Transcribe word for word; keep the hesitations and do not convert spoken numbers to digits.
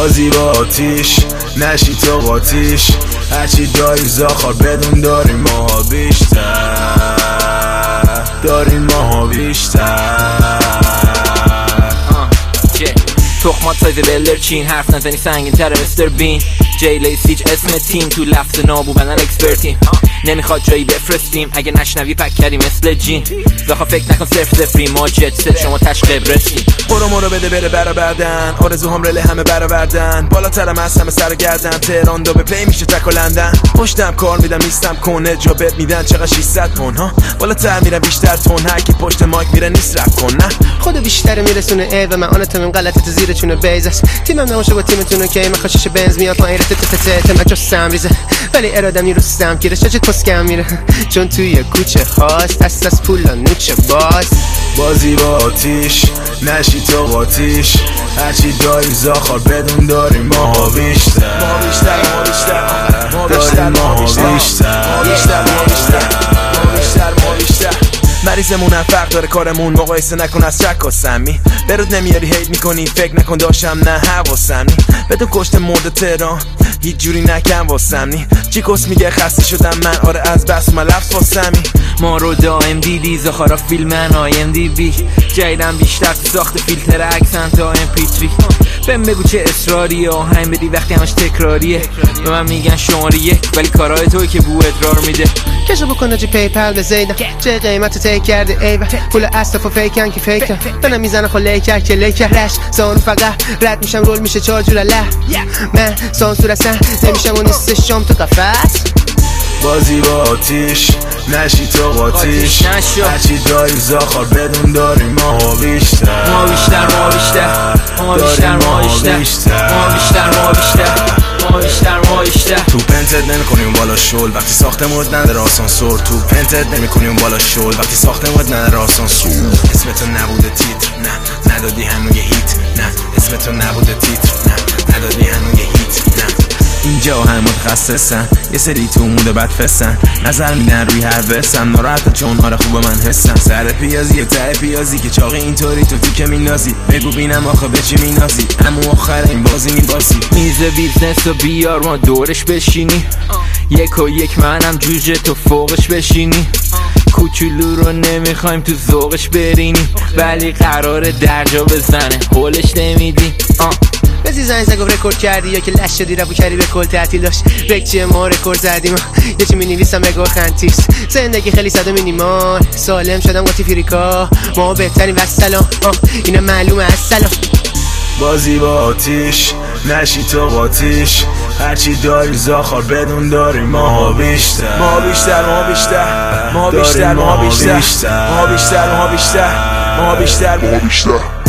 بازی با آتیش نشی تو قاتیش، هرچی داری زاخار بدون داریم ماها بیشتر، داریم ماها بیشتر. تخمات سایز بلدرچین، حرف نزنی سنگین تره مستر بین. جی لیسیج اسم تیم، تو لفظ نابو بدن اکسپرتیم. نمیخواد جایی بفرستیم اگه نشنوی پک کردی مثل جین. زاخا فکر نکن صرف صفری، ما جت ست شما تش قبرسیم. برو مرو بده بره برآوردن، آرزوهام رله همه برآوردن. بالاترم از همه سر گردن، تهران دو به پی میشه تک و لندن. پشتم کار میدم نیستم کنه، جا بهت میدن چقدر ششصد تن ها. بالاتر میرم بیشتر تون، هر کی پشت مایک میره نیست رپ کن نه. خودو بیشتر میرسونه ای و من آناتومیم غلطت زیر چونه بیز است. تیمم نماشه با تیمتون که من خاشش بنز میاد پایین رت تت تت من جو سم ریزه، ولی ارادم نیرو سم گیره چه کسکم میره، چون توی کوچه خواست دست از پولا نوچه باز. بازی با آتیش نشی تو قاتیش، هرچی داری زاخار بدون داریم ماها بیشتر، ما بیشتر ما بیشتر ما بیشتر ما بیشتر ما بیشتر ما بیشتر ما بیشتر ما بیشتر. مریضمونم فرق داره کارمون، مقایسه نکن از شک و سمی. برود نمیاری هیت میکنی، فکر نکن داشتم نه حواسم نی. بدون کشت مرد تهران هیچ جوری نکن واسم نی. چی کس میگه خسته شدم من، آره از بس من لفظ واسمی. ما رو دائم دیدی زاخارا فیلمن آی ام دی بی. جایدم بیشتر تو ساخت فیلتر اکسنت ها ام پی تری. بهم بگو چه اصراری آهنگ بدی وقتی همش تکراریه. به من میگن شماره یک ولی کارهای توی که بو ادرار میده. کشو بکنه جی پیپل بزیدم، چه قیمت تیک کرده ایوه. پول اصطفا فیکن که فیکن، بنام میزنه خو لیکر که لیکر رش. سانو فقط رد میشم رول میشه چار جور له. من سانسور اصلا نمیشم و نیست شام تو قفص. بازی با آتیش نشی تو قاتیش، هرچی داری زاخار بدون داریم ماها بیشتر، ما بیشتر ما بیشتر ما بیشتر ما بیشتر ما بیشتر ما بیشتر ما بیشتر ما بیشتر. تو پنتت نمیکنیم بالا شل وقتی ساختمون نداره آسانسور. تو پنتت نمیکنیم بالا شل وقتی ساختمون نداره آسانسور. اسمتو نبوده تیتر نه ندادی هنوز هیت، نه اسمتو نبوده تیتر نه ندادی هنوز هیت. نه اینجا هم متخصصن، یه سری تو موده بد فسن، نظر میدن روی هر وسم. ناراحت چون آره خوبه من حسم. سر پیازی یک ته پیازی که چاقی اینطوری تو تیکه مینازی. بگو بینم آخه به چی مینازی، اما آخر این بازی میباسی. میز بیزنس و بیار ما دورش بشینی، یک و یک منم جوجه تو فوقش بشینی. کوچولو رو نمیخوایم تو ذوقش برینی، ولی قراره درجا بزنه هولش نمیدی. آه بزی زنگ زنگ رکورد کردی یا که لش شدی رفو کردی به کل تعطیل داشت. رک چیه ما رکورد زدیم، یه چی مینویسم بگو خنتیس. زندگی خیلی صد و مینیمال، سالم شدم قاطی فریکا. ما بهترین وسلام، اینا معلومه از سلام. بازی با آتیش نشی تو قاتیش، هرچی داری زاخار بدون داریم ماها بیشتر، ما بیشتر ما بیشتر ما بیشتر ما بیشتر ما بیشتر ما بیشتر ما بیشتر ما بیشتر.